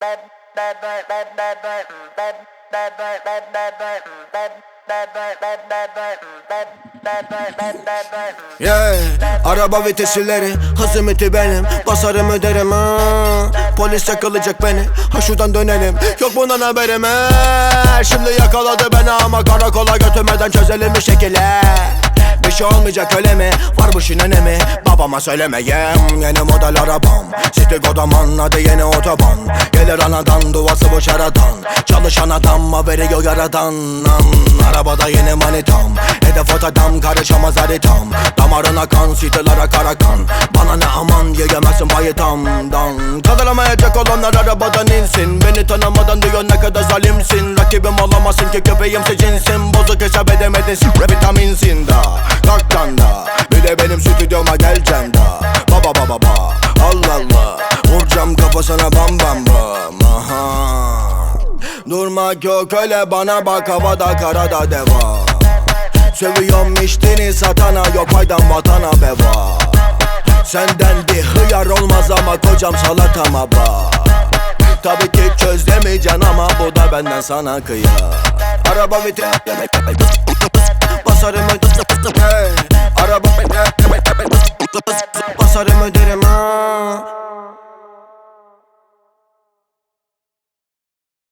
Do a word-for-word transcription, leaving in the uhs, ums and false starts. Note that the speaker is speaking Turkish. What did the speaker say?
Yeah, araba vitesileri, hız limiti benim. Basarım öderim ha. Polis yakalayacak beni, ha şuradan dönelim. Yok bundan haberim he. Şimdi yakaladı beni ama karakola götürmeden çözelim bir şekilde. Bir şey olmayacak öyle mi? Var bu işin önemi, babama söylemeyeyim. Yeni model arabam, City Godaman, adı yeni otoban. Gelir anadan, duası bu şaradan. Çalışan adam haberi yok yaradan. Arabada yeni manitam, hedef adam, karışamaz haritam. Damarına kan, sitelere kara kan. Bana ne aman, yiyemezsin payitamdan. Kaldıramayacak olanlar arabadan insin. Beni tanımadan diyor ne kadar zalimsin. Rakibim olamazsın ki köpeğimse cinsin. Bozuk hesap edemedin, vitaminsin da. Kalktan da, bir de benim stüdyoma geleceksin da. Baba baba baba, Allah Allah. Vuracağım kafasına bam bam bam. Aha. Durmak yok öyle, bana bak, havada karada deva. Seviyorum içtiğini satana, yok faydan vatana beva. Senden bir hıyar olmaz ama kocam salatama bak. Tabii ki çözlemeyeceksin ama bu da benden sana kıyar. Araba vites basarım öde. Araba basarım öde.